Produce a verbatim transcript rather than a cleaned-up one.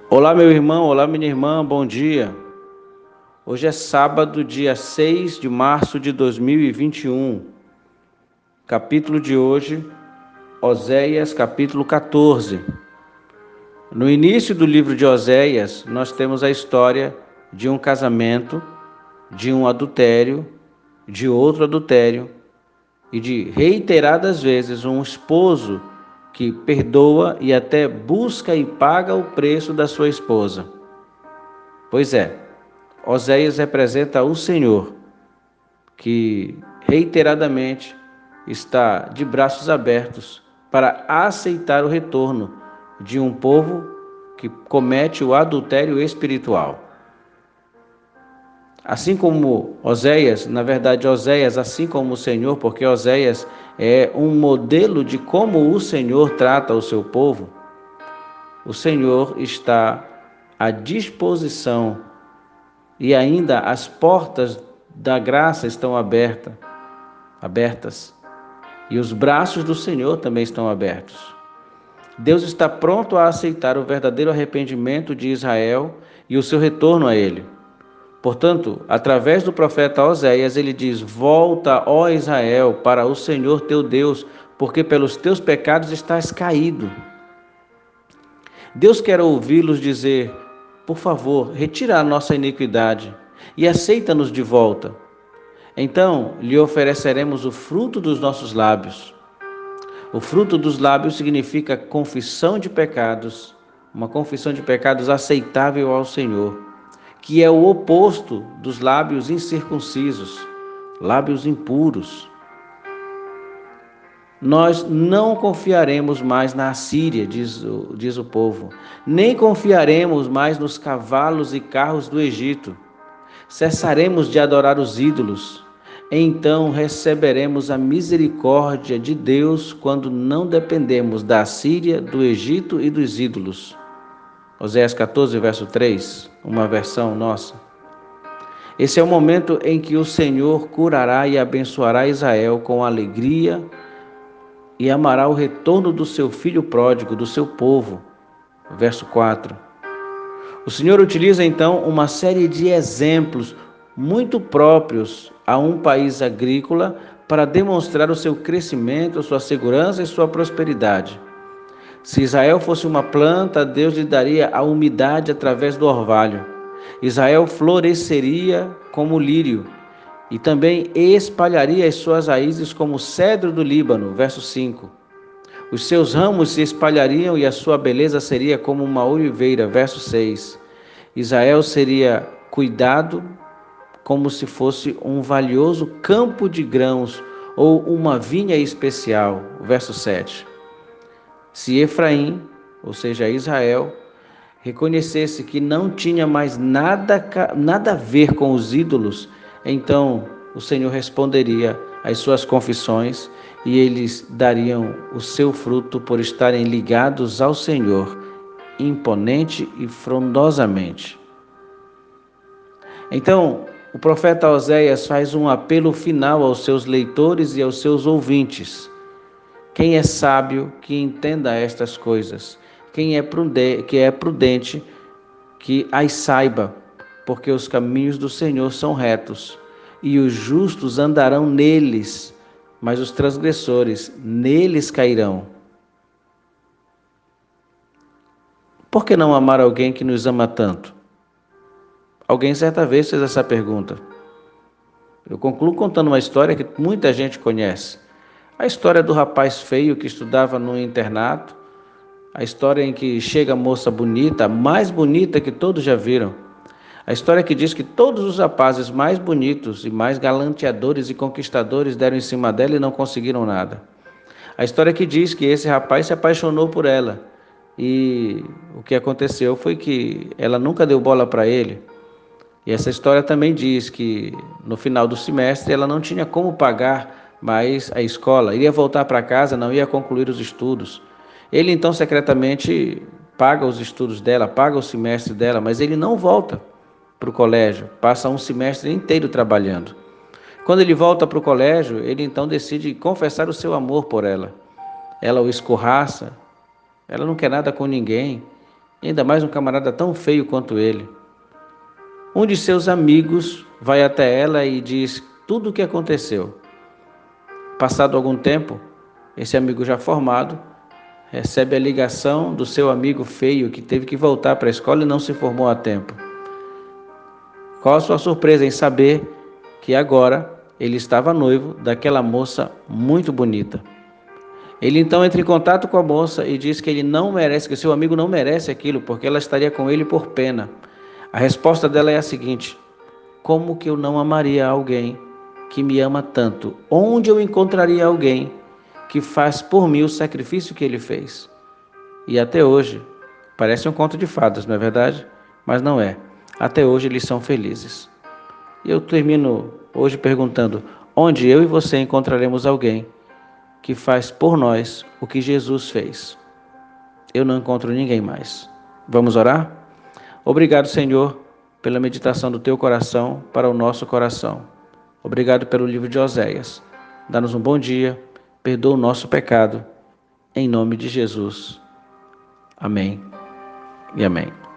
Olá, meu irmão, olá, minha irmã, bom dia. Hoje é sábado, dia seis de março de dois mil e vinte e um. Capítulo de hoje, Oséias, capítulo quatorze. No início do livro de Oséias, nós temos a história de um casamento, de um adultério, de outro adultério e de reiteradas vezes um esposo que perdoa e até busca e paga o preço da sua esposa. Pois é, Oséias representa o Senhor, que reiteradamente está de braços abertos para aceitar o retorno de um povo que comete o adultério espiritual. Assim como Oséias, na verdade Oséias, assim como o Senhor, porque Oséias é um modelo de como o Senhor trata o seu povo, o Senhor está à disposição e ainda as portas da graça estão abertas, abertas, e os braços do Senhor também estão abertos. Deus está pronto a aceitar o verdadeiro arrependimento de Israel e o seu retorno a ele. Portanto, através do profeta Oséias, ele diz: volta, ó Israel, para o Senhor teu Deus, porque pelos teus pecados estás caído. Deus quer ouvi-los dizer: por favor, retira a nossa iniquidade e aceita-nos de volta. Então lhe ofereceremos o fruto dos nossos lábios. O fruto dos lábios significa confissão de pecados, uma confissão de pecados aceitável ao Senhor, que é o oposto dos lábios incircuncisos, lábios impuros. Nós não confiaremos mais na Assíria, diz o, diz o povo, nem confiaremos mais nos cavalos e carros do Egito. Cessaremos de adorar os ídolos. Então receberemos a misericórdia de Deus quando não dependemos da Assíria, do Egito e dos ídolos. Oséias quatorze, verso três, uma versão nossa. Esse é o momento em que o Senhor curará e abençoará Israel com alegria e amará o retorno do seu filho pródigo, do seu povo. Verso quatro. O Senhor utiliza então uma série de exemplos muito próprios a um país agrícola para demonstrar o seu crescimento, sua segurança e sua prosperidade. Se Israel fosse uma planta, Deus lhe daria a umidade através do orvalho. Israel floresceria como o lírio e também espalharia as suas raízes como o cedro do Líbano. Verso cinco. Os seus ramos se espalhariam e a sua beleza seria como uma oliveira. Verso seis. Israel seria cuidado como se fosse um valioso campo de grãos ou uma vinha especial. Verso sete. Se Efraim, ou seja, Israel, reconhecesse que não tinha mais nada, nada a ver com os ídolos, então o Senhor responderia às suas confissões e eles dariam o seu fruto por estarem ligados ao Senhor, imponente e frondosamente. Então, o profeta Oséias faz um apelo final aos seus leitores e aos seus ouvintes. Quem é sábio, que entenda estas coisas. Quem é prudente, que é prudente, que as saiba, porque os caminhos do Senhor são retos, e os justos andarão neles, mas os transgressores neles cairão. Por que não amar alguém que nos ama tanto? Alguém certa vez fez essa pergunta. Eu concluo contando uma história que muita gente conhece. A história do rapaz feio que estudava no internato, a história em que chega a moça bonita, a mais bonita que todos já viram. A história que diz que todos os rapazes mais bonitos e mais galanteadores e conquistadores deram em cima dela e não conseguiram nada. A história que diz que esse rapaz se apaixonou por ela e o que aconteceu foi que ela nunca deu bola para ele. E essa história também diz que no final do semestre ela não tinha como pagar mais a escola, iria voltar para casa, não ia concluir os estudos. Ele então secretamente paga os estudos dela, paga o semestre dela, mas ele não volta para o colégio, passa um semestre inteiro trabalhando. Quando ele volta para o colégio, ele então decide confessar o seu amor por ela. Ela o escorraça, ela não quer nada com ninguém ainda mais um camarada tão feio quanto ele. Um de seus amigos vai até ela e diz tudo o que aconteceu. Passado algum tempo, esse amigo já formado recebe a ligação do seu amigo feio que teve que voltar para a escola e não se formou a tempo. Qual a sua surpresa em saber que agora ele estava noivo daquela moça muito bonita? Ele então entra em contato com a moça e diz que ele não merece, que seu amigo não merece aquilo, porque ela estaria com ele por pena. A resposta dela é a seguinte: como que eu não amaria alguém que me ama tanto? Onde eu encontraria alguém que faz por mim o sacrifício que ele fez? E até hoje, parece um conto de fadas, não é verdade? Mas não é. Até hoje eles são felizes. E eu termino hoje perguntando: onde eu e você encontraremos alguém que faz por nós o que Jesus fez? Eu não encontro ninguém mais. Vamos orar? Obrigado, Senhor, pela meditação do teu coração para o nosso coração. Obrigado pelo livro de Oséias. Dá-nos um bom dia, perdoa o nosso pecado, em nome de Jesus. Amém e amém.